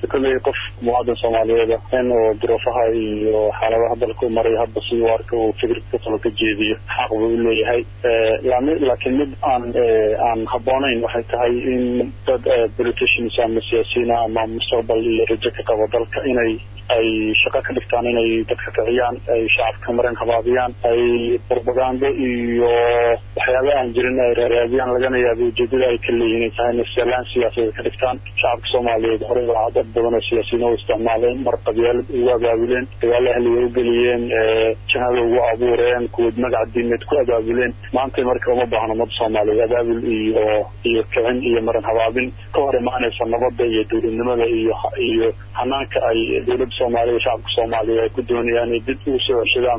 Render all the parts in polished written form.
كل قف معادن صومالية إنه ظروفها وحالة هذا الكل مري هذا السيارك وفكرة كتلة الجديدة حقه اللي هي لكن مد عن خبانين وحتى هاي إن بريتيشن سام السياسيين مع مستقبل الرجال كوضلك إني أي شقق الثانيين أي تكفيان أي شعب كمرين حبابيان أي بروباغندا وحياة أنجرنا رياضيان لجنا يبي جديد أي كلين كان السلام سياسي كريستان شعب الصومالي دوري العدد بدون السياسيين واستعمالين مرقبيال وأبابلين قال أهل يوبليين شنو وأبورين كود مقعدين تكون أبابلين ما أنت مركب مبعنا مب صومالي أبابل كمان مرن حبابين كهر معنا سنبض يدور النمل هناك أي دولة الصومالية شعب الصومالي كدون يعني ضد وسوء شدان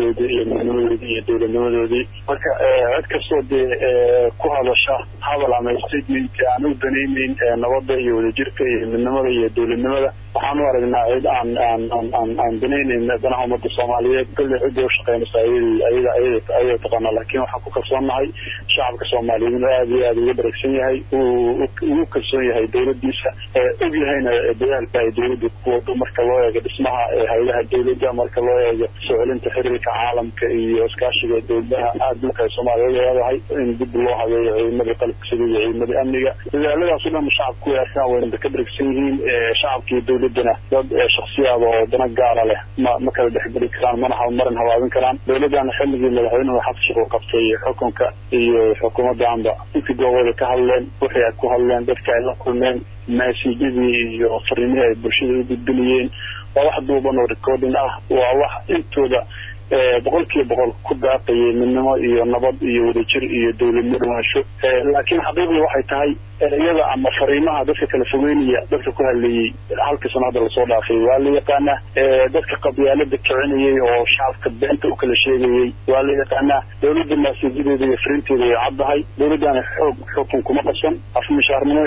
قرنمودي دولة النمودي marka cid kastoo ku hadasha hadal ama statement aan u daneynin nabadda iyo wadajirka iyo midnimada iyo dowladnimada waxaan u aragnaa cid aan daneynin danaha ummadda Soomaaliyeed kulli cid oo shaqeynaysa ayay taqaana laakiin waxaan ku kalsoonahay shacabka Soomaaliyeed aad iyo aad ugu daragsan yahay uu kalsoon yahay dowladdiisa og yahayna dadaalka ay dowladdu ku wado marka loo eego dhismaha hay'adaha dowladda marka loo eego soo celinta xiriirka caalamka iyo iskaashiga dowladda aad marka Soomaaliyeed leedahay in dib loo habeeyo ciidamada qalabka sida ciidamada amniga dadaaladaas oo dhan shacabku ay arkaan way ka daragsan yihiin shacabkii dowladana dad shakhsiyaad oo dana gaar ah leh ma kala dhexgeli karaan mana marin hawaabin karaan dowladana xilligii madaxweynuhu xabsiga qabtay xukunka iyo xukuumadda amba intii gobolka ka hadleen waxay ku hadleen dadka ay la kulmeen maasiijidii iyo fariimihii ay bulshada u gudbinayeen waa wax duuban oo recording ah waa wax intooda boqolkiiba boqol ku daaqayay midnimo iyo nabad iyo wadajir iyo dowladnimo waasho laakiin xaqiiqdu waxay tahay iyada ama fariimaha dadka kala fogeynaya dadka ku hadlayay halka sanad la soo dhaafay waa la yaqaana dadka qabyaalada kicinayay oo shacabka beenta u kala sheegayay waa la yaqaana dowladda maasiijideeda iyo fariinteeda ay caddahay dowladana xukun kuma qasan afmishaarnimo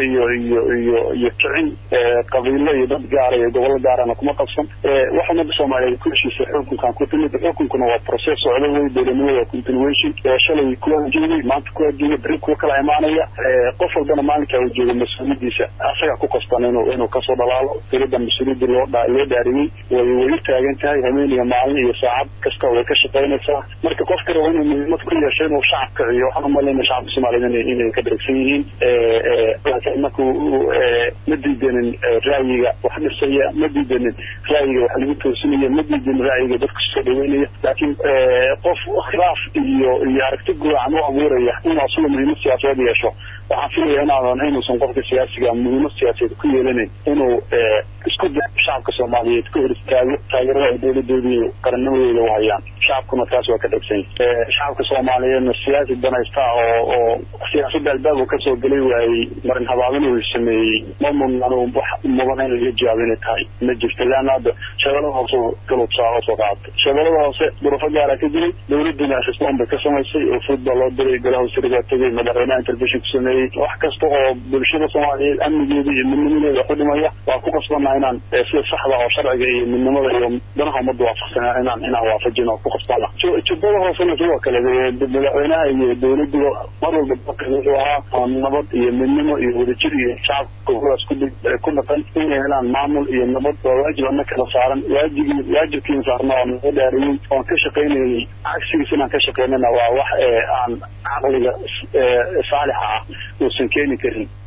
iyo kicin qabiilo iyo dad gaar ah iyo gobol gaar ah kuma qasan waxana Soomaaliyeed ku heshiisay xukunkan ku timid xukunkuna waa process socdo way dowladnimada continuation shalay kula jeeday maanta kula jeeday bari ku kala imaanaya qof walbana maalinka uu joogo mas'uuliyadiisa asaga ku qasban inuu ka soo dhalaalo dowladda mas'uuliyadda loo dhaariyay way taagan tahay habeenimo maalin iyo saacad kasta way ka shaqeynaysaa marka qof kale inuu muhiimad ku yeesho inuu shacabka iyo waxaan u maleynaa shacabka Soomaaliyeed inay ka daragsan yihiin laakiin markuu ma diidanin ra'yiga wax dhisaya ma diidanin ra'yiga wax lagu toosinayo ma diidanin ra'yiga dadka soo dhaweynaya laakiin qof khilaaf iyo aragti guud aan u abuuraya in asoo muhiimad siyaasadeed yeesho waxaan filayaa inuusan qofka siyaasiga muhiimad siyaasadeed ku yeelanin inuu isku dayo shacabka Soomaaliyeed ku hortaago taageerada dowladooda iyo qarannimadooda u hayaan shacabkuna taas waa ka dhagsan shacabka Soomaaliyeed siyaasi danaysta oo siyaasadda albaabka ka soo galay waayay marin habaabin uu sameeyay maamulna wax mudan in la jawaabin tahay ma jirto laanaad shaqada hoose kala soo qaatay shaqada hoose duruufo gaar ah ka jiray dowladuna xisbaan ka samaysay oo football loo diray golaha sirga tagay madaxweynaha intervention ku sameeyay wax kasta oo bulshada Soomaaliyeed amnigeeda iyo midnimadeeda ku dhimaya waa ku qasbanaa inaan si sax ah oo sharciga iyo midnimada iyo danaha ummadda waafaqsan inaan waafajino ku qasbana jubada hoosena sidoo kale madaxweynaha iyo dowladdu mar walba wuxuu ahaa nabad iyo midnimo iyo wadajir iyo shacabka ku dhaqan inay helaan maamul iyo nabad oo waajibna kala saaran waajibkiin saarnaa oo dhaariyay oo ka shaqeynayay cagsigiisa inaan ka shaqeynana waa wax aan caqliga saalixa ah oo sankeeni karin